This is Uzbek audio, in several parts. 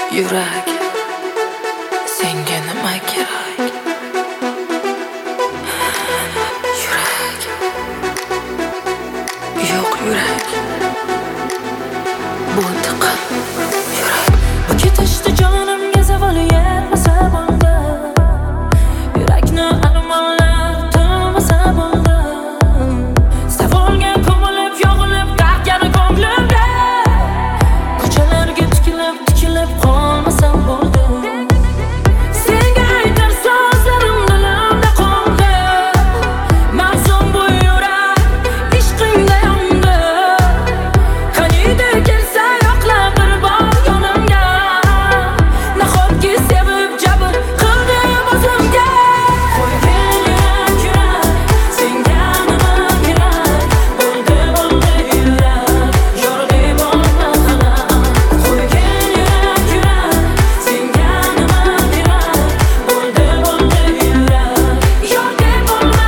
Yurak, senga nima kerak? Yurak, yo'q yurak, bu tiqin yurak. Bu ketishdi jonimga zavol yetmasa bo'ldi. Yurakni armonlar to'lmasa bo'ldi. Savolga ko'milib, yog'ilib, qaqgan ko'nglimda ko'chalarga tikilib qolmasam bo'ldi. Senga aytar so'zlarim dilimda qoldi. Mavzum bu yurak, ishqingda yondi. Qaniydi kelsa yo'qlab bir bor yonimga. Nahotki sevib jabr qildim o'zimga. Qo'ygan yurak, senga nima kerak? Bo'ldi yurak, yordi bo'lma xalaq. Qo'ygan yurak, senga nima kerak? Bo'ldi yurak, yordi bo'lma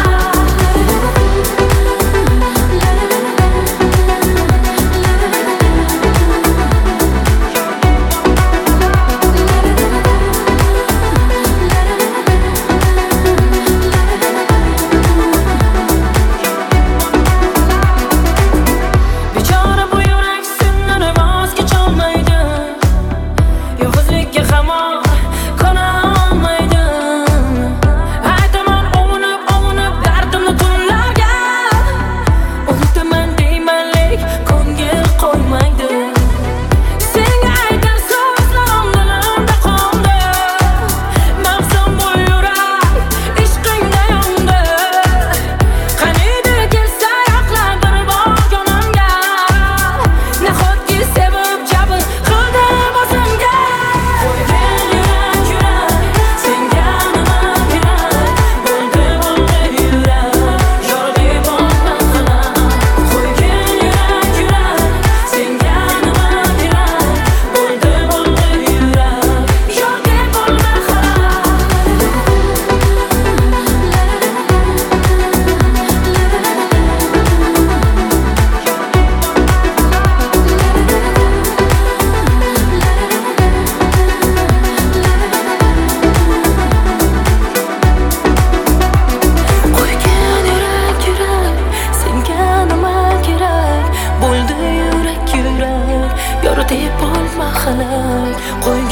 Bechora bu yurak sendan voz kecholmaydi. Yolg'izlikka hamon qona olmaydi. Aytaman ovunib dardimni tunlarga. Unutaman deyman lek ko'ngil qo'ymaydi. Senga aytar so'zlarim dilimda qoldi. Mavzum bu yurak, ishqingda yondi. Qaniydi kelsa yo'qlab bir bor yonimga. Nahotki sevib jabr qildim o'zimga. Qo'ygan yurak, senga nima kerak? Bo'ldi yurak, yordi bo'lma xalaq. Qo'ygan yurak, senga nima kerak? Bo'ldi yurak, yordi bo'lma Qo'ygan yurak, senga nima kerak? Bo'ldi yurak, yordi bo'lma xalaq.